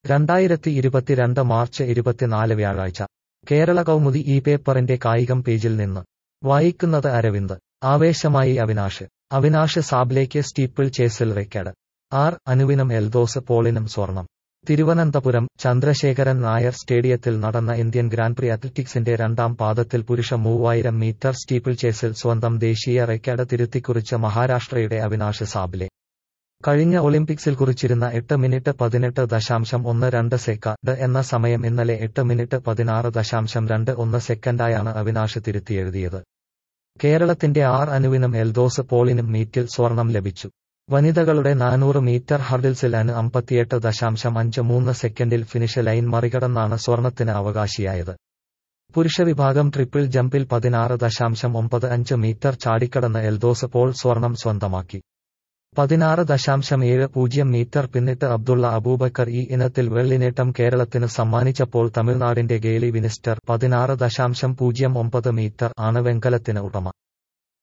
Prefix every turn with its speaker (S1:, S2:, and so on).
S1: 2022 March 24 വ്യാഴാഴ്ച കേരള കൗമുദി ഈ പേപ്പറിന്റെ കായികം പേജിൽ നിന്ന് വായിക്കുന്നത് അരവിന്ദ്. ആവേശമായി അവിനാഷ് സാബ്ലെയ്ക്ക് സ്റ്റീപ്പിൾ ചേസിൽ റെക്കോർഡ്. അനുവിനും എൽദോസ് പോളിനും സ്വർണം. തിരുവനന്തപുരം ചന്ദ്രശേഖരൻ നായർ സ്റ്റേഡിയത്തിൽ നടന്ന ഇന്ത്യൻ ഗ്രാൻപ്രി അത്ലറ്റിക്സിന്റെ രണ്ടാം പാദത്തിൽ പുരുഷ 3000 മീറ്റർ സ്റ്റീപ്പിൾ ചേസിൽ സ്വന്തം ദേശീയ റെക്കോർഡ് തിരുത്തിക്കുറിച്ച മഹാരാഷ്ട്രയുടെ അവിനാഷ് സാബ്ലെ. കഴിഞ്ഞ ഒളിമ്പിക്സിൽ കുറിച്ചിരുന്ന 8 മിനിറ്റ് 18.12 സെക്കൻഡ് എന്ന സമയം ഇന്നലെ 8 മിനിറ്റ് 16.21 സെക്കൻഡായാണ് അവിനാഷ് തിരുത്തിയെഴുതിയത്. കേരളത്തിന്റെ അനുവിനും എൽദോസ് പോളിനും മീറ്റിൽ സ്വർണം ലഭിച്ചു. വനിതകളുടെ 400 മീറ്റർ ഹർഡിൽസിൽ 58.53 സെക്കൻഡിൽ ഫിനിഷ് ലൈൻ മറികടന്നാണ് സ്വർണത്തിന് അവകാശിയായത്. പുരുഷ വിഭാഗം ട്രിപ്പിൾ ജമ്പിൽ 16.95 മീറ്റർ ചാടിക്കടന്ന് എൽദോസ് പോൾ സ്വർണം സ്വന്തമാക്കി. 16.70 മീറ്റർ പിന്നിട്ട് അബ്ദുള്ള അബൂബക്കർ ഈ ഇനത്തിൽ വെള്ളിനേട്ടം കേരളത്തിന് സമ്മാനിച്ചപ്പോൾ തമിഴ്നാടിന്റെ ഗെയ്ലി വിനിസ്റ്റർ 16.09 മീറ്റർ ആണ് വെങ്കലത്തിന് ഉടമ.